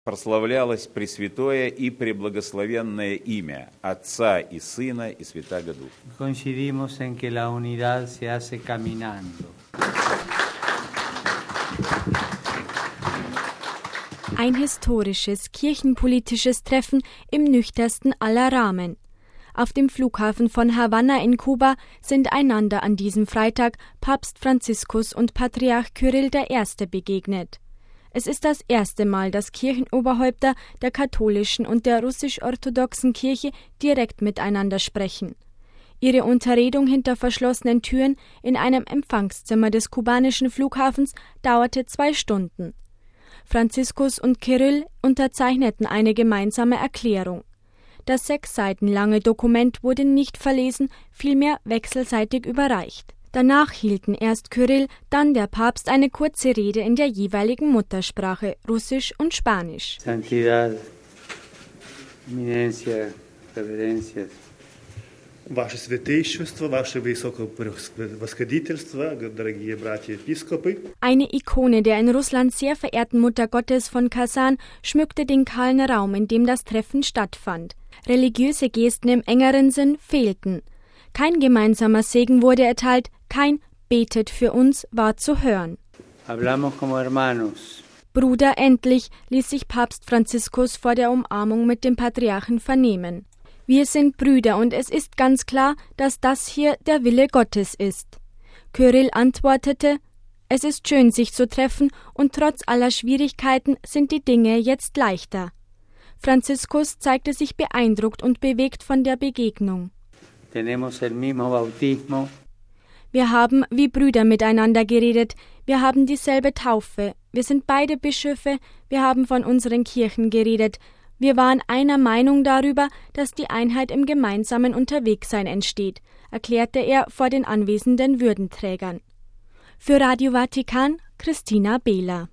Прославлялось Пресвятое и Преблагословенное имя Отца и Сына и Святаго Духа. Coincidimos en que la unidad se hace caminando. Ein historisches, kirchenpolitisches Treffen im nüchternsten aller Rahmen. Auf dem Flughafen von Havanna in Kuba sind einander an diesem Freitag Papst Franziskus und Patriarch Kyrill I. begegnet. Es ist das erste Mal, dass Kirchenoberhäupter der katholischen und der russisch-orthodoxen Kirche direkt miteinander sprechen. Ihre Unterredung hinter verschlossenen Türen in einem Empfangszimmer des kubanischen Flughafens dauerte 2 Stunden. Franziskus und Kyrill unterzeichneten eine gemeinsame Erklärung. Das 6 Seiten lange Dokument wurde nicht verlesen, vielmehr wechselseitig überreicht. Danach hielten erst Kyrill, dann der Papst eine kurze Rede in der jeweiligen Muttersprache, Russisch und Spanisch. Santidad, Eminencia, Reverencias. Ваше святейшество, ваше высокопревосходительство, дорогие братья-епископы. Eine Ikone der in Russland sehr verehrten Mutter Gottes von Kasan schmückte den kahlen Raum, in dem das Treffen stattfand. Religiöse Gesten im engeren Sinn fehlten. Kein gemeinsamer Segen wurde erteilt, kein Betet für uns war zu hören. Hablamos como hermanos. Bruder, endlich ließ sich Papst Franziskus vor der Umarmung mit dem Patriarchen vernehmen. Wir sind Brüder und es ist ganz klar, dass das hier der Wille Gottes ist. Kyrill antwortete, es ist schön, sich zu treffen und trotz aller Schwierigkeiten sind die Dinge jetzt leichter. Franziskus zeigte sich beeindruckt und bewegt von der Begegnung. Tenemos el mismo bautismo. Wir haben wie Brüder miteinander geredet, wir haben dieselbe Taufe, wir sind beide Bischöfe, wir haben von unseren Kirchen geredet, wir waren einer Meinung darüber, dass die Einheit im gemeinsamen Unterwegssein entsteht, erklärte er vor den anwesenden Würdenträgern. Für Radio Vatikan, Christina Behler.